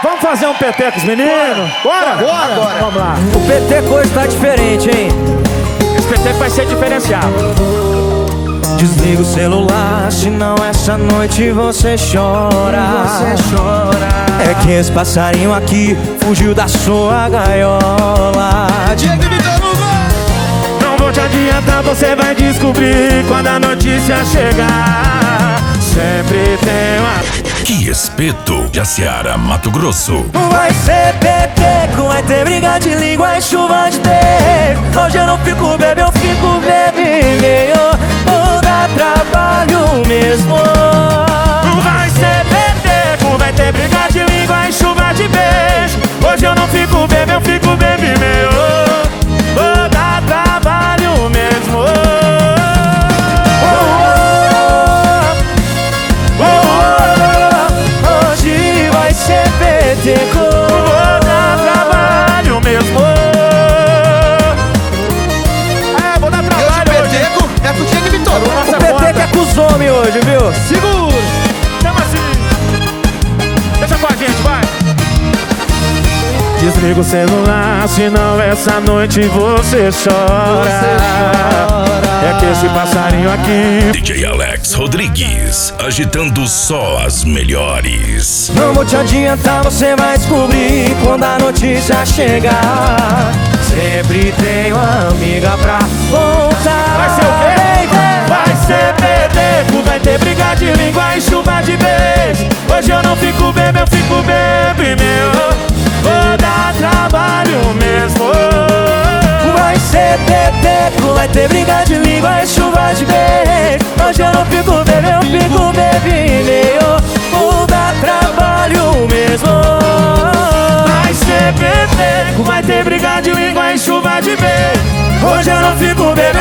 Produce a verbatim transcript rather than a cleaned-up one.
Vamos fazer um P T com os meninos? Bora! Bora! Bora. Vamos lá. O P T hoje tá diferente, hein? Esse P T vai ser diferenciado. Desliga o celular, senão essa noite você chora. Você chora. É que esse passarinho aqui fugiu da sua gaiola. Não vou te adiantar, você vai descobrir quando a notícia chegar. Sempre tem uma... Que espeto, Jaciara, Mato Grosso. Vai ser peteco, vai ter briga de língua e chuva de teco. Hoje eu não fico bebê, eu fico bebê meio. Vou dar trabalho mesmo. Vai ser peteco, vai ter briga de língua e chuva de beijo. Hoje eu não fico bebê, eu fico bebê meu. Vou dar trabalho mesmo. Hoje vai ser peteco. Vou dar trabalho mesmo. É, vou dar Hoje o trabalho hoje. peteco é pro Diego Vitor. O peteco é com os homens hoje, viu? Segura! Chama assim. Deixa com a gente, vai. Desliga o celular, senão essa noite você chora. Você chora. É que esse passarinho aqui... D J Alex Rodrigues, agitando só as melhores. Não vou te adiantar, você vai descobrir quando a notícia chegar. Sempre tem uma amiga pra voltar. Vai ser o quê? Vai ser peteco, vai ter briga de língua e chuva de beijo. Hoje eu não fico bebê, eu fico bebê meu. Vou dar trabalho mesmo. Vai ser peteco, vai ter briga de língua e chuva de beijo. Hoje eu não fico bebê, eu fico bebê meio. Vou dar trabalho mesmo. Vai ser peteco, vai ter briga de língua e chuva de beijo. Hoje eu não fico bebê,